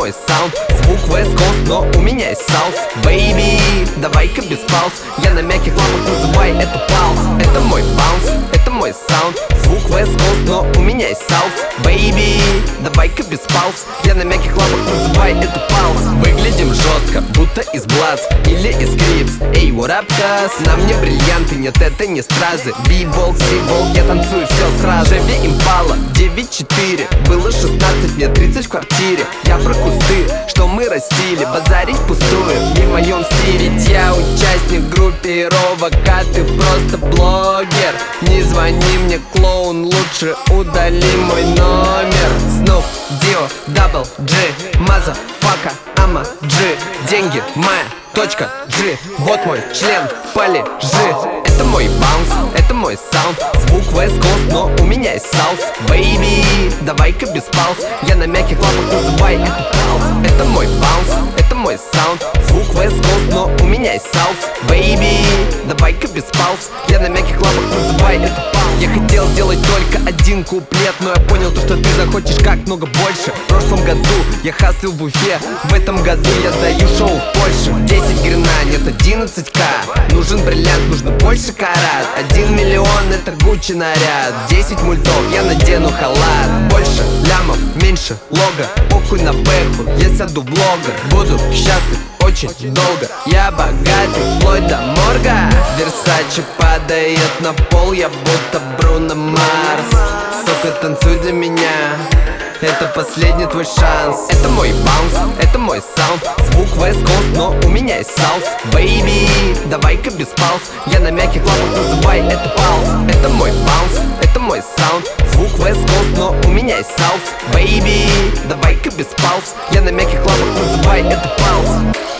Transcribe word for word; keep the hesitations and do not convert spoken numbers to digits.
мой саунд. Звук West Coast, но у меня есть саус. Бэйби, давай-ка без пауз. Я на мягких лапах, называй это пауз. Это мой баунс, это мой саунд. Звук West Coast, но у меня есть саус. Бэйби, давай-ка без пауз. Я на мягких лапах, называй это пауз. Выглядим жестко, будто из Блац или из Крипс. Эй, what up, cuz? На мне бриллианты, нет, это не стразы. Би-волк, си-волк, я танцую все сразу. Chevy Impala девять четыре. Было шестнадцать, мне тридцать в квартире. Я про кусты, что мы растили. Базарить пустую, не в моем стиле. Ведь я участник группировок, а ты просто блогер. Не звони мне, клоун, лучше удали мой номер. Snoop, Dio, Double G, Motherfucker, Ама G. Деньги, моя точка G. Вот мой член, полежи. Это мой баунс, это мой саунд. Звук West Coast, но у меня есть саус. Бэйби, давай-ка без пауз. Я на мягких лапах, называй это пауз. Это мой баунс, это мой саунд. Звук West Coast, но у меня есть саус. Бэйби, давай-ка без пауз. Я на мягких лапах, называй это пауз. Я хотел сделать только один куплет, но я понял то, что ты захочешь как много больше. В прошлом году я хаслил в Уфе, в этом году я даю шоу в Польше. Десять грина, нет одиннадцать ка. Нужен бриллиант, нужно больше карат. Один миллион это Гуччи наряд. Десять мультов, я надену халат. Больше лямов, меньше лога. Похуй на пеху, я сяду в блогер. Буду счастлив очень долго. Я богатый, вплоть до морга. Версаче падает на пол, я будто Бруно Марс. Сука, танцуй для меня, это последний твой шанс. Это мой баунс, это мой саунд. Звук West Coast, но у меня есть саус. Бэйби, давай-ка без пауз. Я на мягких лапах, называй это пауз. Это мой баунс, это мой саунд. Звук West Coast, но у меня есть саус. Бэйби, давай-ка без пауз. Я на мягких лапах, называй это пауз.